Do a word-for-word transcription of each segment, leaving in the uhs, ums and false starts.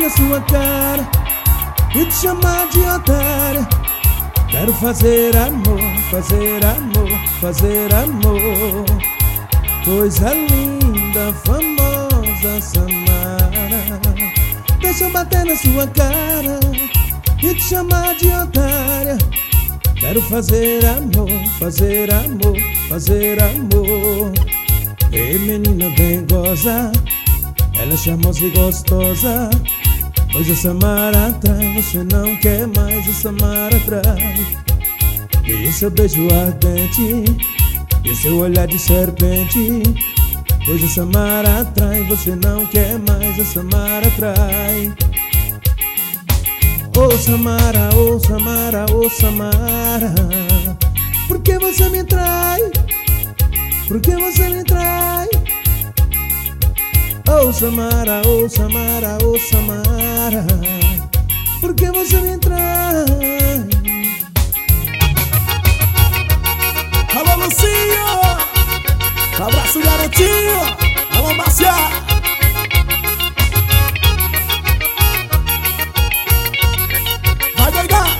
na sua cara e te chamar de otária. Quero fazer amor, fazer amor, fazer amor. Coisa linda, famosa Samara. Deixa eu bater na sua cara e te chamar de otária. Quero fazer amor, fazer amor, fazer amor. Ei, menina, vem gozar. Ela é charmosa e gostosa. Hoje a Samara atrai, você não quer mais, a Samara atrai. E seu beijo ardente, e seu olhar de serpente. Hoje a Samara atrai, você não quer mais, a Samara atrai. Oh Samara, oh Samara, oh Samara, por que você me trai? Por que você me trai? Oh Samara, oh Samara, oh Samara, por que você me trai? Alô Lucinho, abraço garotinho, alô Márcia. Vai doidar.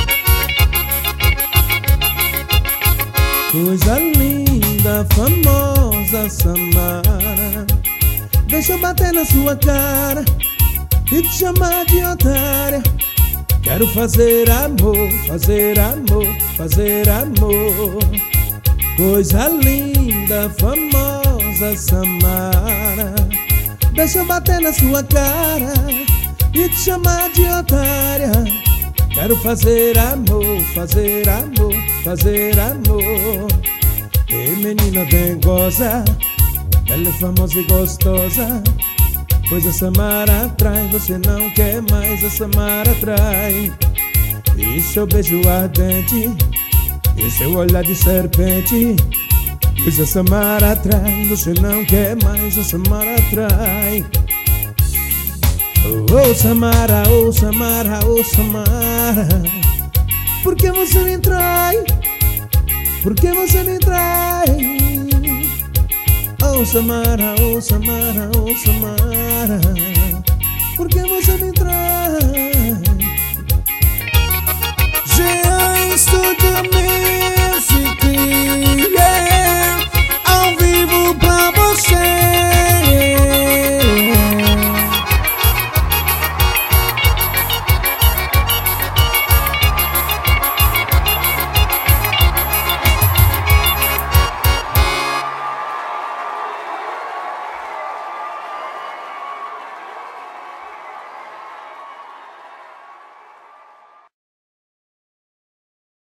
Coisa linda, famosa Samara. Deixa eu bater na sua cara e te chamar de otária. Quero fazer amor, fazer amor, fazer amor. Coisa linda, famosa Samara. Deixa eu bater na sua cara e te chamar de otária. Quero fazer amor, fazer amor, fazer amor. Ei, menina, vem gozar. Ela é famosa e gostosa. Pois a Samara atrai, você não quer mais, a Samara atrai. E seu beijo ardente, e seu olhar de serpente. Pois a Samara atrai, você não quer mais, a Samara atrai. Oh, oh Samara, oh Samara, oh Samara, por que você me trai? Por que você me trai? Oh Samara, oh Samara, oh Samara, por que você me trai? Jean Studio